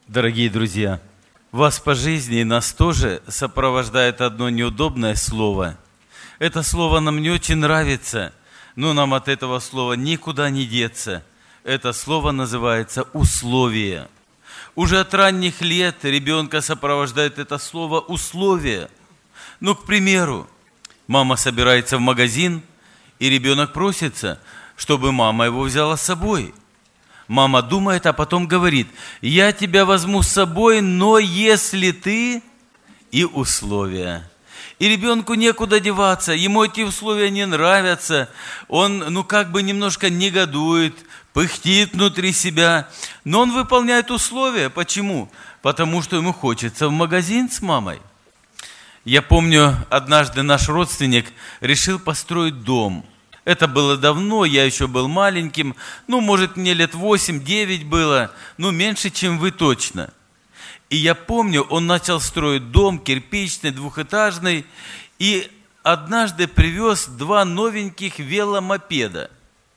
Дорогие друзья, вас по жизни и нас тоже сопровождает одно неудобное слово. Это слово нам не очень нравится, но нам от этого слова никуда не деться. Это слово называется «условие». Уже от ранних лет ребенка сопровождает это слово «условие». Ну, к примеру, мама собирается в магазин, и ребенок просится, чтобы мама его взяла с собой. Мама думает, а потом говорит: «Я тебя возьму с собой, но если ты…» И условия. И ребенку некуда деваться, ему эти условия не нравятся, он, немножко негодует, пыхтит внутри себя, но он выполняет условия. Почему? Потому что ему хочется в магазин с мамой. Я помню, однажды наш родственник решил построить дом. Это было давно, я еще был маленьким, может, мне лет 8-9 было, меньше, чем вы точно. И я помню, он начал строить дом кирпичный, двухэтажный, и однажды привез 2 новеньких веломопеда.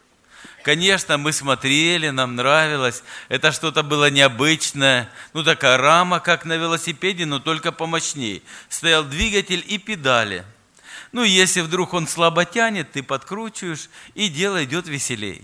Конечно, мы смотрели, нам нравилось, это что-то было необычное, такая рама, как на велосипеде, но только помощней. Стоял двигатель и педали. Если вдруг он слабо тянет, ты подкручиваешь, и дело идет веселей.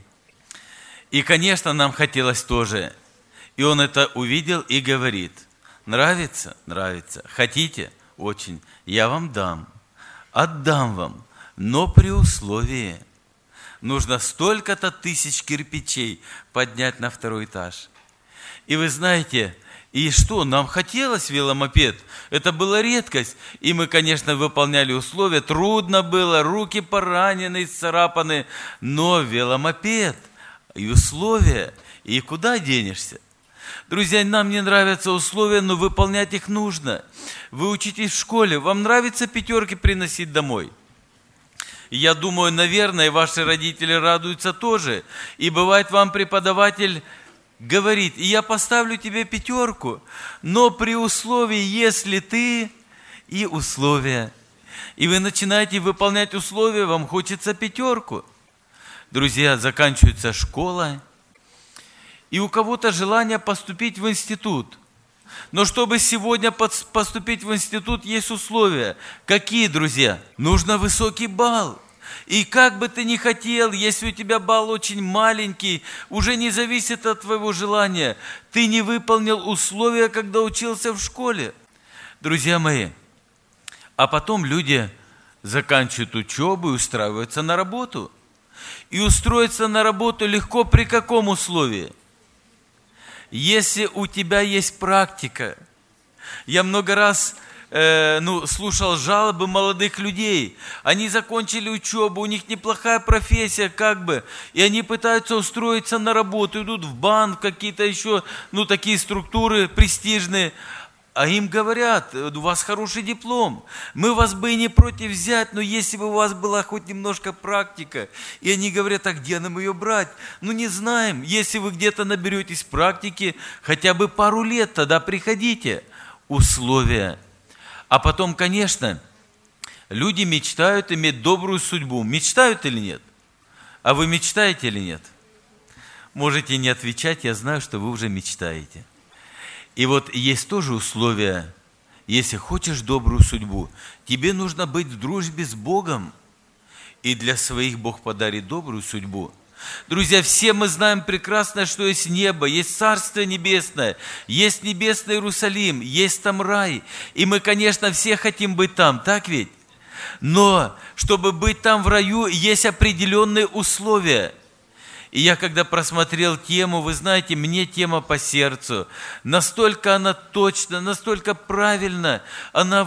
И, конечно, нам хотелось тоже. И он это увидел и говорит: нравится? Нравится. Хотите? Очень. Я вам дам. Отдам вам. Но при условии: нужно столько-то тысяч кирпичей поднять на 2-й этаж. И вы знаете, и что, нам хотелось веломопед, это была редкость, и мы, конечно, выполняли условия, трудно было, руки поранены, исцарапаны, но веломопед и условия, и куда денешься? Друзья, нам не нравятся условия, но выполнять их нужно. Вы учитесь в школе, вам нравится 5 приносить домой? Я думаю, наверное, ваши родители радуются тоже, и бывает, вам преподаватель говорит: и я поставлю тебе 5, но при условии, если ты… И условия. И вы начинаете выполнять условия, вам хочется 5. Друзья, заканчивается школа, и у кого-то желание поступить в институт. Но чтобы сегодня поступить в институт, есть условия. Какие, друзья? Нужно высокий балл. И как бы ты ни хотел, если у тебя балл очень маленький, уже не зависит от твоего желания. Ты не выполнил условия, когда учился в школе. Друзья мои, а потом люди заканчивают учебу и устраиваются на работу. И устроиться на работу легко при каком условии? Если у тебя есть практика. Я много раз слушал жалобы молодых людей. Они закончили учебу, у них неплохая профессия и они пытаются устроиться на работу, идут в банк, какие-то еще, такие структуры престижные, а им говорят: у вас хороший диплом, мы вас бы и не против взять, но если бы у вас была хоть немножко практика. И они говорят: а где нам ее брать? Не знаем. Если вы где-то наберетесь практики, хотя бы пару лет, тогда приходите. Условия. А потом, конечно, люди мечтают иметь добрую судьбу. Мечтают или нет? А вы мечтаете или нет? Можете не отвечать, я знаю, что вы уже мечтаете. И вот есть тоже условия. Если хочешь добрую судьбу, тебе нужно быть в дружбе с Богом. И для своих Бог подарит добрую судьбу. Друзья, все мы знаем прекрасно, что есть небо, есть Царство Небесное, есть Небесный Иерусалим, есть там рай. И мы, конечно, все хотим быть там, так ведь? Но, чтобы быть там в раю, есть определенные условия. И я, когда просмотрел тему, вы знаете, мне тема по сердцу. Настолько она точна, настолько правильна, она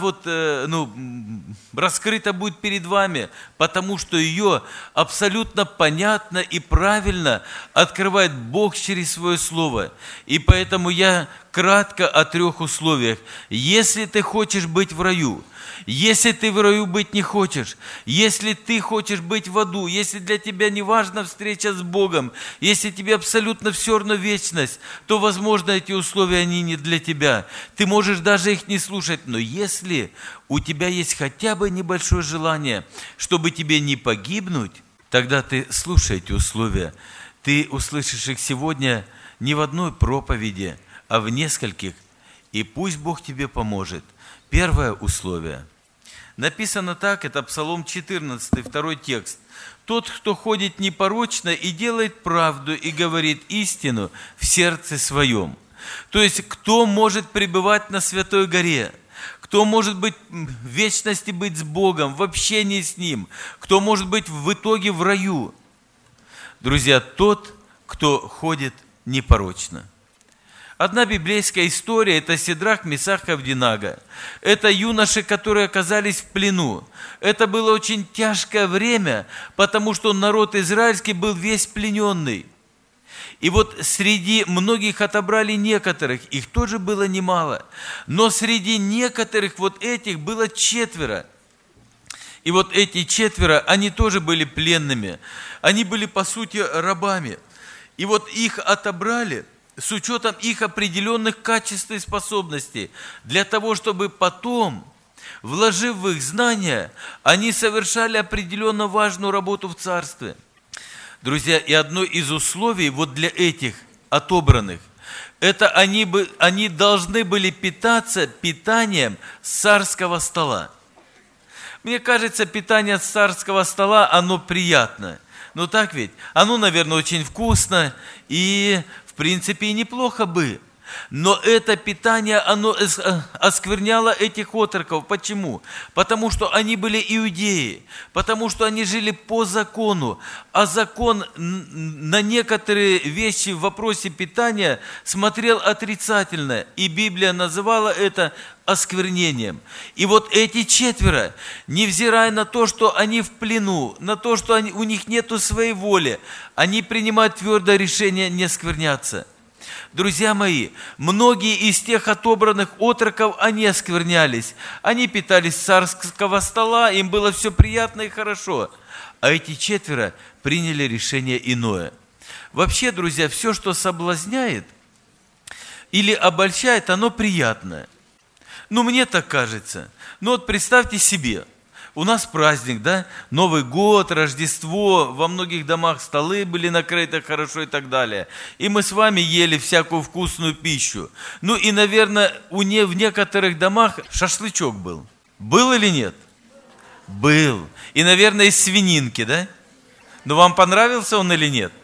раскрыта будет перед вами, потому что ее абсолютно понятно и правильно открывает Бог через свое Слово. И поэтому я кратко о 3 условиях. Если ты хочешь быть в раю, если ты в раю быть не хочешь, если ты хочешь быть в аду, если для тебя не важна встреча с Богом, если тебе абсолютно все равно вечность, то, возможно, эти условия, они не для тебя. Ты можешь даже их не слушать, но если у тебя есть хотя бы небольшое желание, чтобы тебе не погибнуть, тогда ты слушай эти условия. Ты услышишь их сегодня не в одной проповеди, а в нескольких, и пусть Бог тебе поможет. Первое условие. Написано так, это Псалом 14, 2 текст. «Тот, кто ходит непорочно и делает правду, и говорит истину в сердце своем». То есть, кто может пребывать на Святой горе? Кто может быть в вечности быть с Богом, в общении с Ним? Кто может быть в итоге в раю? Друзья, тот, кто ходит непорочно. Одна библейская история – это Сидрах, Месах и Авдинага. Это юноши, которые оказались в плену. Это было очень тяжкое время, потому что народ израильский был весь плененный. И вот среди многих отобрали некоторых, их тоже было немало. Но среди некоторых вот этих было 4. И вот эти 4, они тоже были пленными. Они были, по сути, рабами. И вот их отобрали с учетом их определенных качеств и способностей, для того, чтобы потом, вложив в их знания, они совершали определенно важную работу в царстве. Друзья, и одно из условий вот для этих отобранных, это они должны были питаться питанием с царского стола. Мне кажется, питание с царского стола, оно приятно. Ну так ведь? Оно, наверное, очень вкусно и, в принципе, и неплохо бы. Но это питание, оно оскверняло этих отроков. Почему? Потому что они были иудеи, потому что они жили по закону, а закон на некоторые вещи в вопросе питания смотрел отрицательно, и Библия называла это осквернением. И вот эти 4, невзирая на то, что они в плену, на то, что у них нету своей воли, они принимают твердое решение не оскверняться. Друзья мои, многие из тех отобранных отроков, они осквернялись. Они питались с царского стола, им было все приятно и хорошо. А эти 4 приняли решение иное. Вообще, друзья, все, что соблазняет или обольщает, оно приятное. Ну, мне так кажется. Ну, вот представьте себе, у нас праздник, да? Новый год, Рождество, во многих домах столы были накрыты хорошо и так далее. И мы с вами ели всякую вкусную пищу. Ну и, наверное, в некоторых домах шашлычок был. Был или нет? Был. И, наверное, из свининки, да? Но вам понравился он или нет?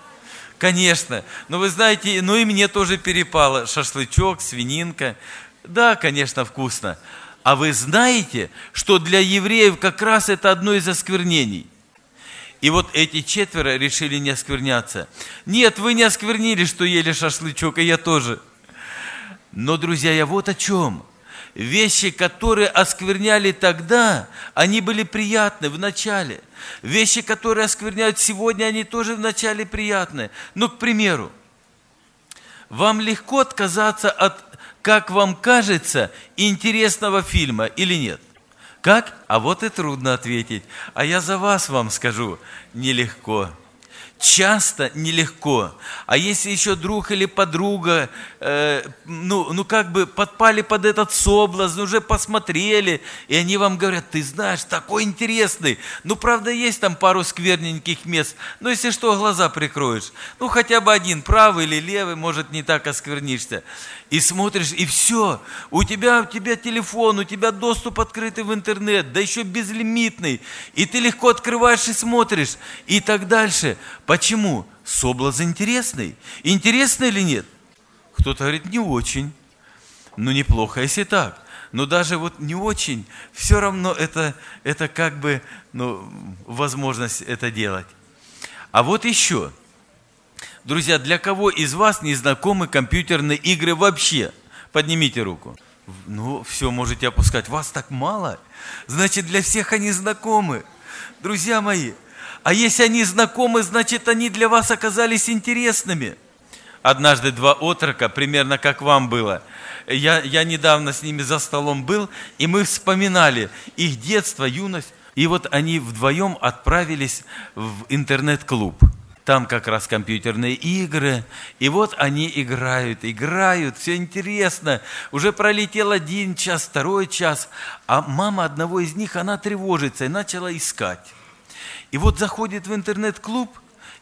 Конечно. Но вы знаете, ну и мне тоже перепало. Шашлычок, свининка. Да, конечно, вкусно. А вы знаете, что для евреев как раз это одно из осквернений? И вот эти 4 решили не оскверняться. Нет, вы не осквернили, что ели шашлычок, и я тоже. Но, друзья, я вот о чем. Вещи, которые оскверняли тогда, они были приятны в начале. Вещи, которые оскверняют сегодня, они тоже в начале приятны. Ну, к примеру, вам легко отказаться от, как вам кажется, интересного фильма или нет? Как? А вот и трудно ответить. А я за вас вам скажу, нелегко. Часто нелегко. А если еще друг или подруга, как бы подпали под этот соблазн, уже посмотрели, и они вам говорят, ты знаешь, такой интересный. Ну, правда, есть там пару скверненьких мест, но если что, глаза прикроешь. Ну, хотя бы один, правый или левый, может, не так осквернишься. И смотришь, и все. У тебя телефон, у тебя доступ открытый в интернет, да еще безлимитный. И ты легко открываешь и смотришь, и так дальше. Почему? Соблазн интересный. Интересный или нет? Кто-то говорит, не очень. Ну, неплохо, если так. Но даже вот не очень, все равно это как бы, возможность это делать. А вот еще. Друзья, для кого из вас не знакомы компьютерные игры вообще? Поднимите руку. Ну, все, можете опускать. Вас так мало? Значит, для всех они знакомы. Друзья мои, а если они знакомы, значит, они для вас оказались интересными. Однажды 2 отрока, примерно как вам было. Я недавно с ними за столом был, и мы вспоминали их детство, юность. И вот они вдвоем отправились в интернет-клуб. Там как раз компьютерные игры. И вот они играют, все интересно. Уже пролетел 1 час, 2 час. А мама одного из них, она тревожится и начала искать. И вот заходит в интернет-клуб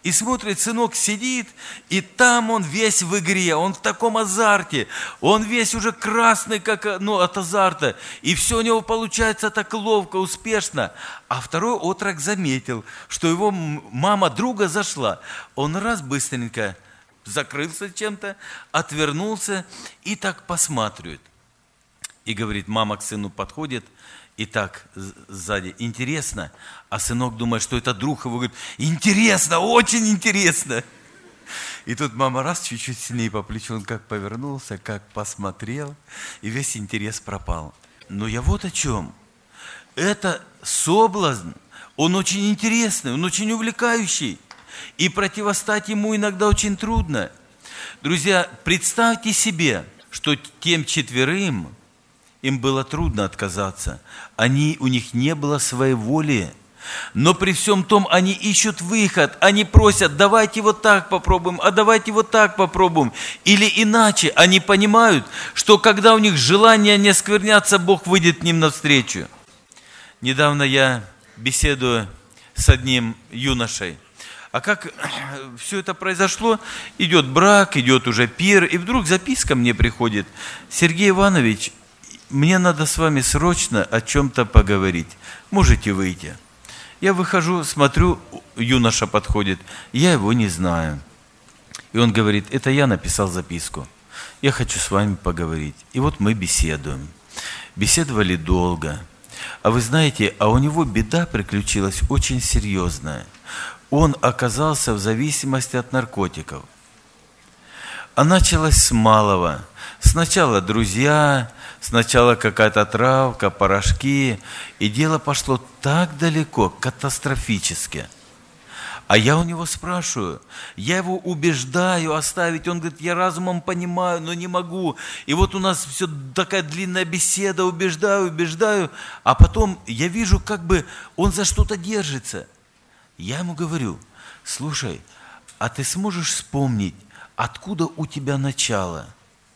И смотрит, сынок сидит, и там он весь в игре, он в таком азарте, он весь уже красный, как, от азарта, и все у него получается так ловко, успешно. А второй отрок заметил, что его мама друга зашла. Он раз быстренько закрылся чем-то, отвернулся и так посматривает. И говорит, мама к сыну подходит, и так сзади, интересно. А сынок думает, что это друг его, говорит, интересно, очень интересно. И тут мама раз чуть-чуть сильнее по плечу, он как повернулся, как посмотрел, и весь интерес пропал. Но я вот о чем. Это соблазн, он очень интересный, он очень увлекающий. И противостать ему иногда очень трудно. Друзья, представьте себе, что тем 4 им было трудно отказаться. У них не было своей воли. Но при всем том они ищут выход. Они просят, давайте вот так попробуем, а давайте вот так попробуем. Или иначе. Они понимают, что когда у них желание не оскверняться, Бог выйдет к ним навстречу. Недавно я беседую с одним юношей. А как все это произошло? Идет брак, идет уже пир, и вдруг записка мне приходит. Сергей Иванович, мне надо с вами срочно о чем-то поговорить. Можете выйти? Я выхожу, смотрю, юноша подходит. Я его не знаю. И он говорит, это я написал записку. Я хочу с вами поговорить. И вот мы беседуем. Беседовали долго. А вы знаете, у него беда приключилась очень серьезная. Он оказался в зависимости от наркотиков. А началось с малого. Сначала друзья, сначала какая-то травка, порошки. И дело пошло так далеко, катастрофически. А я у него спрашиваю, я его убеждаю оставить. Он говорит, я разумом понимаю, но не могу. И вот у нас все такая длинная беседа, убеждаю. А потом я вижу, как бы он за что-то держится. Я ему говорю, слушай, а ты сможешь вспомнить, откуда у тебя начало?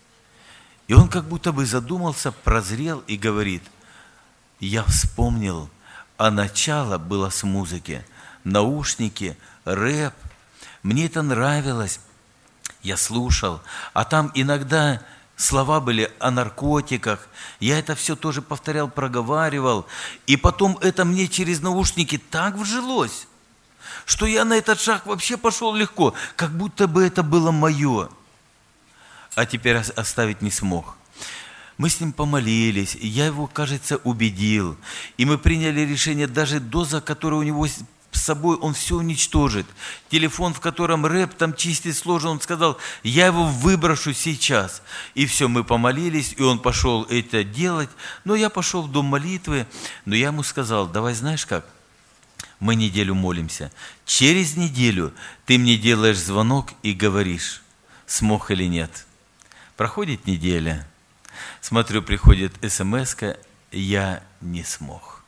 И он как будто бы задумался, прозрел и говорит, я вспомнил, а начало было с музыки, наушники, рэп. Мне это нравилось, я слушал, а там иногда слова были о наркотиках, я это все тоже повторял, проговаривал, и потом это мне через наушники так вжилось, что я на этот шаг вообще пошел легко, как будто бы это было мое. А теперь оставить не смог. Мы с ним помолились, и я его, кажется, убедил. И мы приняли решение, даже доза, которая у него с собой, он все уничтожит. Телефон, в котором рэп, там чистить сложно, он сказал, я его выброшу сейчас. И все, мы помолились, и он пошел это делать. Но я пошел в дом молитвы, но я ему сказал, давай знаешь как? Мы неделю молимся. Через неделю ты мне делаешь звонок и говоришь, смог или нет. Проходит неделя. Смотрю, приходит смс-ка, я не смог.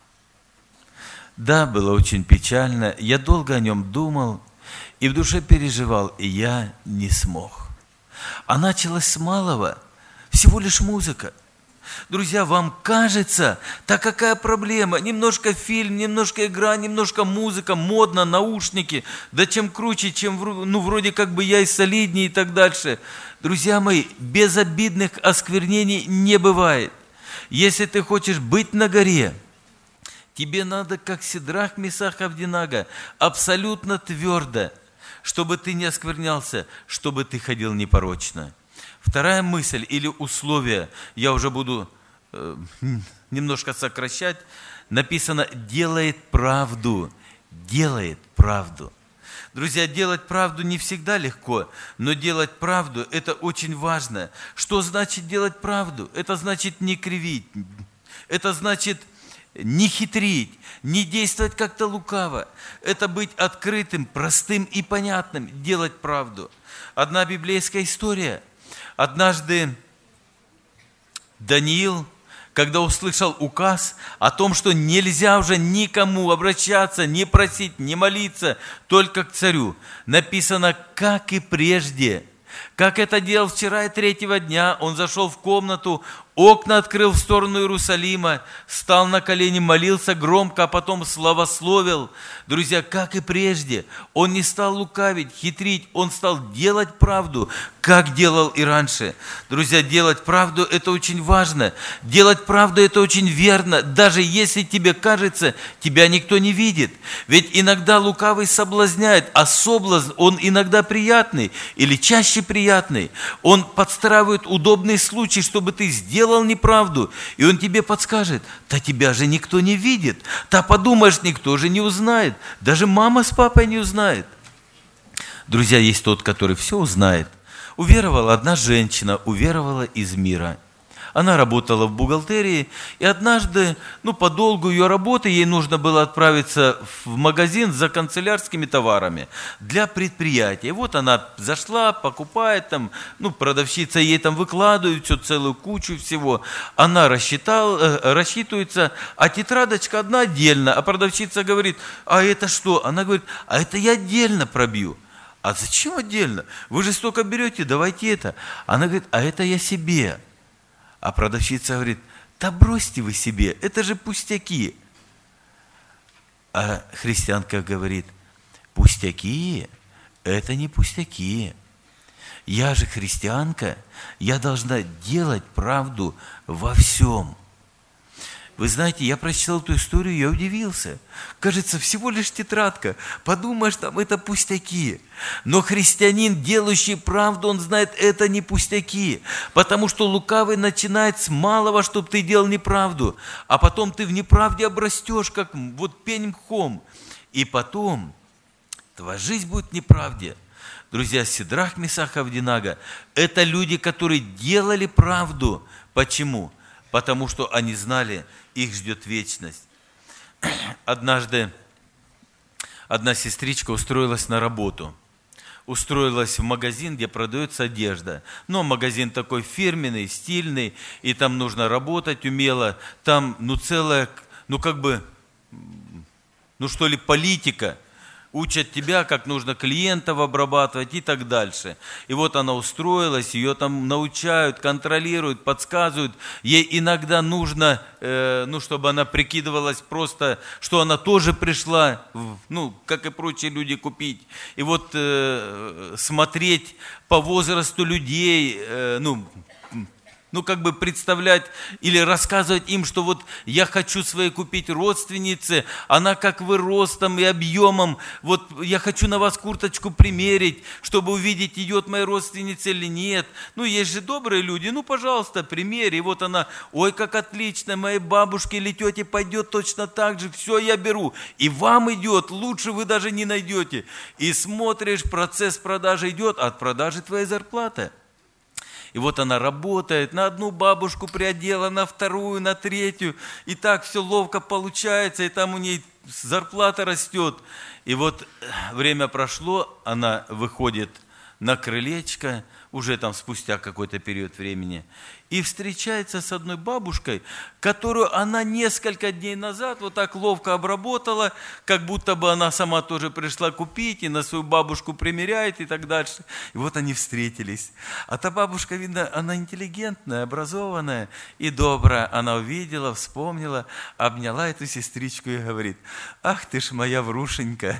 Да, было очень печально. Я долго о нем думал и в душе переживал, и я не смог. А началось с малого, всего лишь музыка. Друзья, вам кажется, так какая проблема? Немножко фильм, немножко игра, немножко музыка, модно, наушники. Да чем круче, чем вроде как бы я и солиднее и так дальше. Друзья мои, безобидных осквернений не бывает. Если ты хочешь быть на горе, тебе надо, как Сидрах, Месах, Авдинага, абсолютно твердо, чтобы ты не осквернялся, чтобы ты ходил непорочно. Вторая мысль или условие, я уже буду немножко сокращать, написано «делает правду». Делает правду. Друзья, делать правду не всегда легко, но делать правду – это очень важно. Что значит делать правду? Это значит не кривить, это значит не хитрить, не действовать как-то лукаво. Это быть открытым, простым и понятным, делать правду. Одна библейская история – однажды Даниил, когда услышал указ о том, что нельзя уже никому обращаться, не просить, не молиться, только к царю, написано, как и прежде, Как это делал вчера и третьего дня, он зашел в комнату, окна открыл в сторону Иерусалима, стал на колени, молился громко, а потом славословил. Друзья, как и прежде, он не стал лукавить, хитрить, он стал делать правду, как делал и раньше. Друзья, делать правду – это очень важно. Делать правду – это очень верно, даже если тебе кажется, тебя никто не видит. Ведь иногда лукавый соблазняет, а соблазн, он иногда приятный или чаще приятный. Он подстраивает удобный случай, чтобы ты сделал неправду, и он тебе подскажет: да тебя же никто не видит, да подумаешь, никто же не узнает, даже мама с папой не узнает. Друзья, есть тот, который все узнает. Уверовала одна женщина, уверовала из мира. Она работала в бухгалтерии, и однажды, по долгу ее работы, ей нужно было отправиться в магазин за канцелярскими товарами для предприятия. И вот она зашла, покупает там, продавщица ей там выкладывает все, целую кучу всего. Она рассчитывается, а тетрадочка одна отдельно, а продавщица говорит: а это что? Она говорит: а это я отдельно пробью. А зачем отдельно? Вы же столько берете, давайте это. Она говорит: а это я себе. А продавщица говорит: да бросьте вы себе, это же пустяки. А христианка говорит: пустяки? Это не пустяки. Я же христианка, я должна делать правду во всем. Вы знаете, я прочитал эту историю, я удивился. Кажется, всего лишь тетрадка. Подумаешь, там это пустяки. Но христианин, делающий правду, он знает, это не пустяки. Потому что лукавый начинает с малого, чтобы ты делал неправду. А потом ты в неправде обрастешь, как пень мхом. И потом твоя жизнь будет в неправде. Друзья, Сидрах, Месах, Авдинага – это люди, которые делали правду. Почему? Потому что они знали, их ждет вечность. Однажды одна сестричка устроилась на работу. Устроилась в магазин, где продается одежда. Но магазин такой фирменный, стильный, и там нужно работать умело. Там, целая, политика. Учат тебя, как нужно клиентов обрабатывать и так дальше. И вот она устроилась, ее там научают, контролируют, подсказывают. Ей иногда нужно, чтобы она прикидывалась просто, что она тоже пришла, как и прочие люди, купить. И смотреть по возрасту людей, представлять или рассказывать им, что я хочу своей купить родственнице, она как вы ростом и объемом, я хочу на вас курточку примерить, чтобы увидеть, идет моя родственница или нет. Есть же добрые люди, пожалуйста, примерь. И она: ой, как отлично, моей бабушке или тете пойдет точно так же, все, я беру. И вам идет, лучше вы даже не найдете. И смотришь, процесс продажи идет, а от продажи твоя зарплата. И она работает, на одну бабушку приодела, на вторую, на третью. И так все ловко получается, и там у ней зарплата растет. И время прошло, она выходит на крылечко, уже там спустя какой-то период времени, и встречается с одной бабушкой, которую она несколько дней назад так ловко обработала, как будто бы она сама тоже пришла купить, и на свою бабушку примеряет и так дальше. И они встретились. А та бабушка, видно, она интеллигентная, образованная и добрая. Она увидела, вспомнила, обняла эту сестричку и говорит: ах ты ж моя врушенька.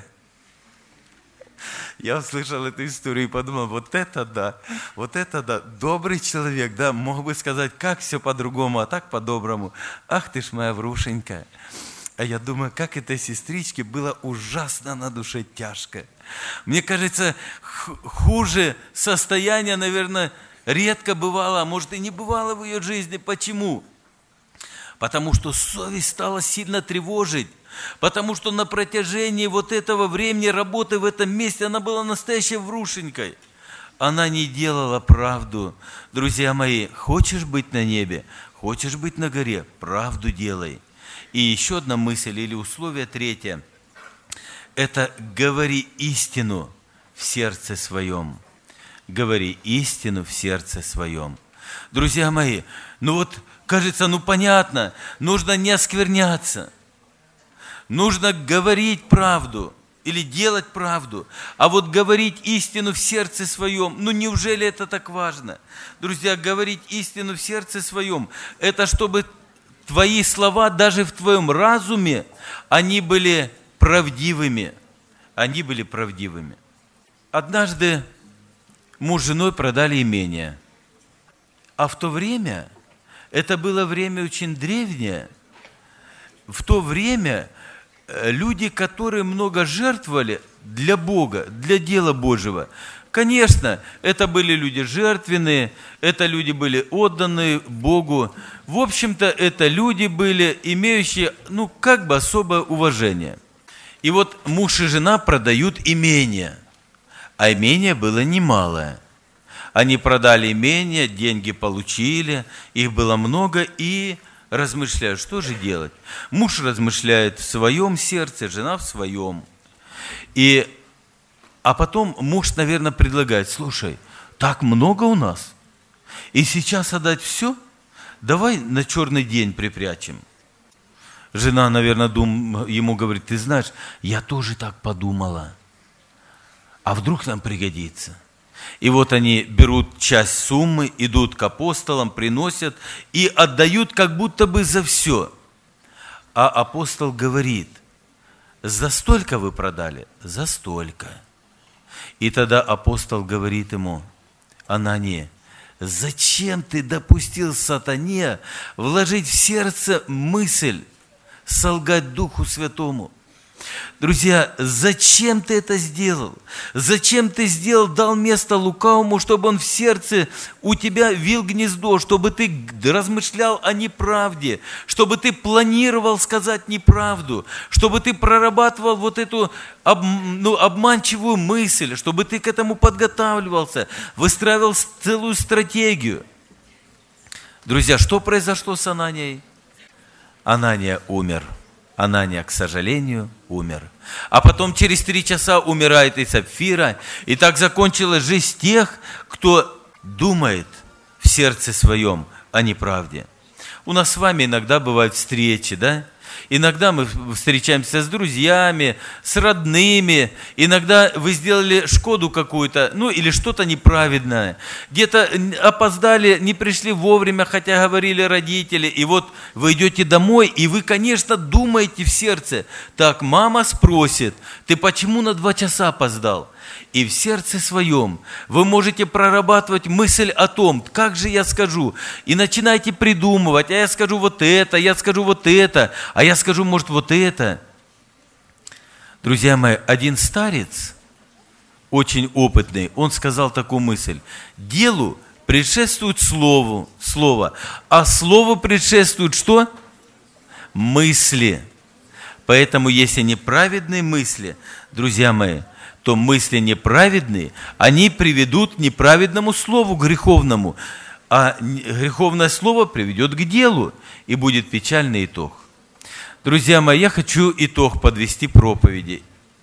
Я услышал эту историю и подумал: вот это да, добрый человек, да, мог бы сказать, как все по-другому, а так по-доброму. Ах ты ж моя врушенька. А я думаю, как этой сестричке было ужасно на душе тяжко. Мне кажется, хуже состояние, наверное, редко бывало, а может и не бывало в ее жизни. Почему? Потому что совесть стала сильно тревожить. Потому что на протяжении этого времени работы в этом месте она была настоящей врушенькой. Она не делала правду. Друзья мои, хочешь быть на небе, хочешь быть на горе, правду делай. И еще одна мысль или условие третье. Это говори истину в сердце своем. Говори истину в сердце своем. Друзья мои, кажется, понятно, нужно не оскверняться. Нужно говорить правду. или делать правду, а вот говорить истину в сердце своем, ну неужели это так важно? Друзья, говорить истину в сердце своем, это чтобы твои слова даже в твоем разуме, они были правдивыми. Они были правдивыми. Однажды муж с женой продали имение. А в то время, это было время очень древнее, в то время люди, которые много жертвовали для Бога, для дела Божьего, конечно, это были люди жертвенные, это люди были отданные Богу. В общем-то, это люди были, имеющие, как бы особое уважение. И вот муж и жена продают имение, а имение было немалое. Они продали имение, деньги получили, их было много, и размышляют, что же делать. Муж размышляет в своем сердце, жена в своем. А потом муж, наверное, предлагает: слушай, так много у нас, и сейчас отдать все? Давай на черный день припрячем. Жена, наверное, ему говорит: ты знаешь, я тоже так подумала. А вдруг нам пригодится? И вот они берут часть суммы, идут к апостолам, приносят и отдают как будто бы за все. А апостол говорит: за столько вы продали? За столько. И тогда апостол говорит ему: Анания, зачем ты допустил сатане вложить в сердце мысль солгать Духу Святому? Друзья, зачем ты это сделал? Зачем ты дал место лукавому, чтобы он в сердце у тебя вил гнездо, чтобы ты размышлял о неправде, чтобы ты планировал сказать неправду, чтобы ты прорабатывал вот эту обманчивую мысль, чтобы ты к этому подготавливался, выстраивал целую стратегию. Друзья, что произошло с Ананией? Анания умер. Анания, к сожалению, умер. А потом через 3 часа умирает и Сапфира. И так закончилась жизнь тех, кто думает в сердце своем о неправде. У нас с вами иногда бывают встречи, да? Иногда мы встречаемся с друзьями, с родными. Иногда вы сделали шкоду какую-то, или что-то неправедное. Где-то опоздали, не пришли вовремя, хотя говорили родители. И вот вы идете домой, и вы, конечно, думаете в сердце: так, мама спросит, ты почему на 2 часа опоздал? И в сердце своем вы можете прорабатывать мысль о том, как же я скажу, и начинаете придумывать: а я скажу вот это, я скажу вот это, а я скажу, может, вот это. Друзья мои, один старец, очень опытный, он сказал такую мысль: делу предшествует слово, а слову предшествует что? Мысли. Поэтому, если неправедные мысли, друзья мои, то мысли неправедные, они приведут к неправедному слову, греховному. А греховное слово приведет к делу, и будет печальный итог. Друзья мои, я хочу итог подвести проповеди.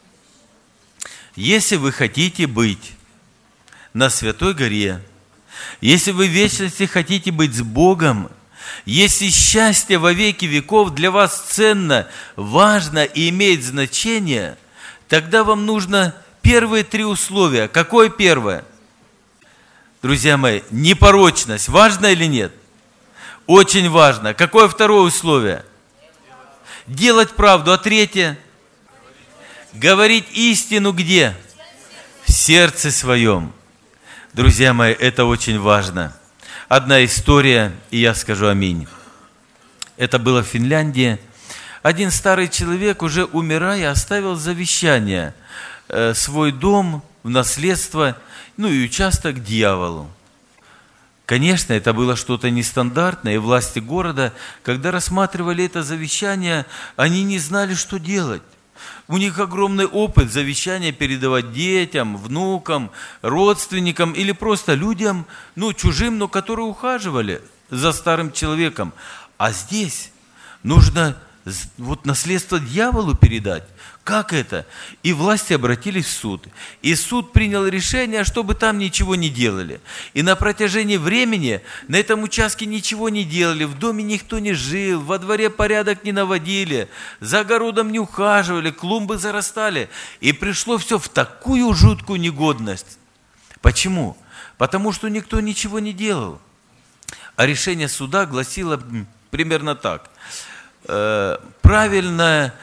Если вы хотите быть на Святой горе, если вы в вечности хотите быть с Богом, если счастье во веки веков для вас ценно, важно и имеет значение, тогда вам нужно первые 3 условия. Какое первое? Друзья мои, непорочность. Важно или нет? Очень важно. Какое второе условие? Делать правду. А третье? Говорить истину где? В сердце своем. Друзья мои, это очень важно. Одна история, и я скажу аминь. Это было в Финляндии. Один старый человек, уже умирая, оставил завещание: свой дом в наследство, и участок дьяволу. Конечно, это было что-то нестандартное, и власти города, когда рассматривали это завещание, они не знали, что делать. У них огромный опыт завещания передавать детям, внукам, родственникам или просто людям, чужим, но которые ухаживали за старым человеком. А здесь нужно вот наследство дьяволу передать? Как это? И власти обратились в суд. И суд принял решение, чтобы там ничего не делали. И на протяжении времени на этом участке ничего не делали, в доме никто не жил, во дворе порядок не наводили, за огородом не ухаживали, клумбы зарастали. И пришло все в такую жуткую негодность. Почему? Потому что никто ничего не делал. А решение суда гласило примерно так. Правильный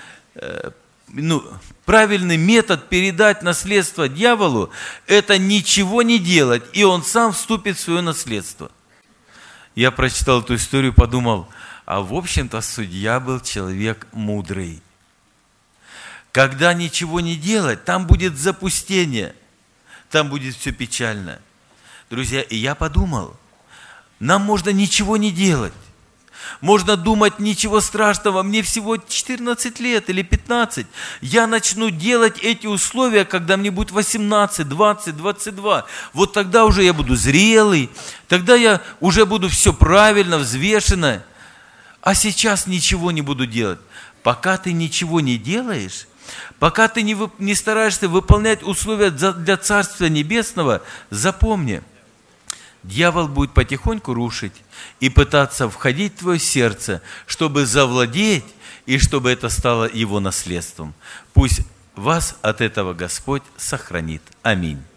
метод передать наследство дьяволу – это ничего не делать, и он сам вступит в свое наследство. Я прочитал эту историю, подумал, а в общем-то судья был человек мудрый. Когда ничего не делать, там будет запустение, там будет все печально. Друзья, и я подумал, нам можно ничего не делать. Можно думать, ничего страшного, мне всего 14 лет или 15. Я начну делать эти условия, когда мне будет 18, 20, 22. Вот тогда уже я буду зрелый, тогда я уже буду все правильно, взвешенно. А сейчас ничего не буду делать. Пока ты ничего не делаешь, пока ты не стараешься выполнять условия для Царства Небесного, запомни, дьявол будет потихоньку рушить и пытаться входить в твое сердце, чтобы завладеть и чтобы это стало его наследством. Пусть вас от этого Господь сохранит. Аминь.